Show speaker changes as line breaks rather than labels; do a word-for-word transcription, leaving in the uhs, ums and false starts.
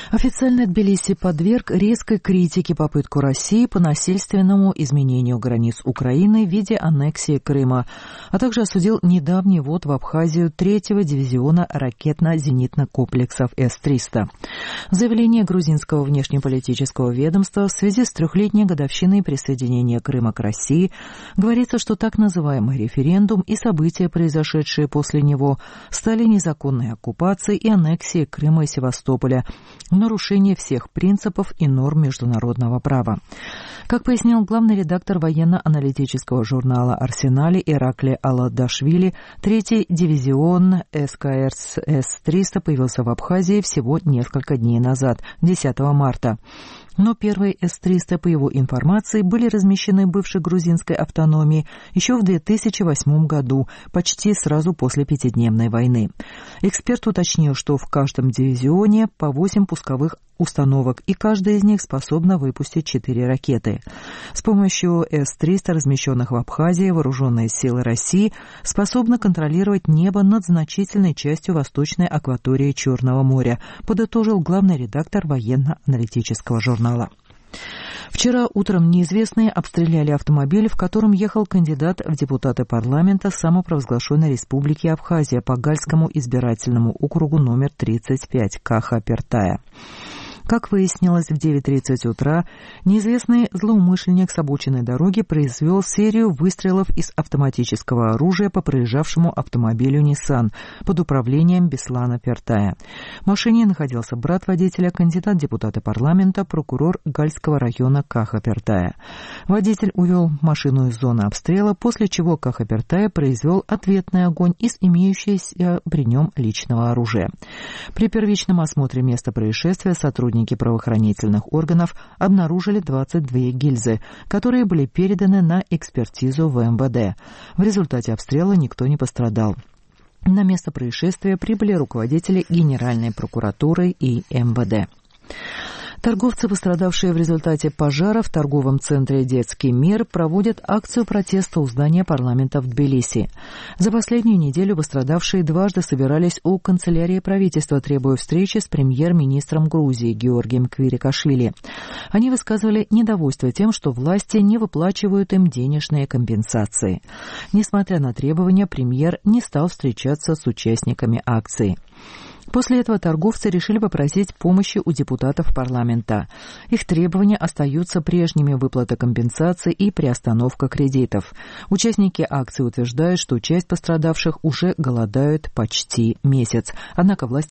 Официально Тбилиси подверг резкой критике попытку России по насильственному изменению границ Украины в виде аннексии Крыма, а также осудил недавний ввод в Абхазию третьего дивизиона ракетно-зенитных комплексов эс триста. В заявлении грузинского внешнеполитического ведомства в связи с трехлетней годовщиной присоединения Крыма к России говорится, что так называемый референдум и события, произошедшие после него, стали незаконной оккупацией и аннексией Крыма и Севастополя, нарушение всех принципов и норм международного права. Как пояснил главный редактор военно-аналитического журнала «Арсенале» Ираклий Аладашвили, третий дивизион эс ка эр эс триста появился в Абхазии всего несколько дней назад, десятого марта. Но первые эс триста, по его информации, были размещены в бывшей грузинской автономии еще в две тысячи восьмом году, почти сразу после пятидневной войны. Эксперт уточнил, что в каждом дивизионе по восемь пусковых установок, и каждая из них способна выпустить четыре ракеты. С помощью эс триста, размещенных в Абхазии, вооруженные силы России способны контролировать небо над значительной частью восточной акватории Черного моря, подытожил главный редактор военно-аналитического журнала. Вчера утром неизвестные обстреляли автомобиль, в котором ехал кандидат в депутаты парламента самопровозглашенной республики Абхазия по Гальскому избирательному округу номер тридцать пять Каха Пертая. Как выяснилось, в девять тридцать утра неизвестный злоумышленник с обочины дороги произвел серию выстрелов из автоматического оружия по проезжавшему автомобилю Nissan под управлением Беслана Пертая. В машине находился брат водителя, кандидат в депутаты парламента, прокурор Гальского района Каха Пертая. Водитель увел машину из зоны обстрела, после чего Каха Пертая произвел ответный огонь из имеющегося при нем личного оружия. При первичном осмотре места происшествия сотрудники правоохранительных органов обнаружили двадцать две гильзы, которые были переданы на экспертизу в эм вэ дэ. В результате обстрела никто не пострадал. На место происшествия прибыли руководители Генеральной прокуратуры и эм вэ дэ. Торговцы, пострадавшие в результате пожара в торговом центре «Детский мир», проводят акцию протеста у здания парламента в Тбилиси. За последнюю неделю пострадавшие дважды собирались у канцелярии правительства, требуя встречи с премьер-министром Грузии Георгием Квирикашвили. Они высказывали недовольство тем, что власти не выплачивают им денежные компенсации. Несмотря на требования, премьер не стал встречаться с участниками акции. После этого торговцы решили попросить помощи у депутатов парламента. Их требования остаются прежними: выплата компенсаций и приостановка кредитов. Участники акции утверждают, что часть пострадавших уже голодают почти месяц. Однако власти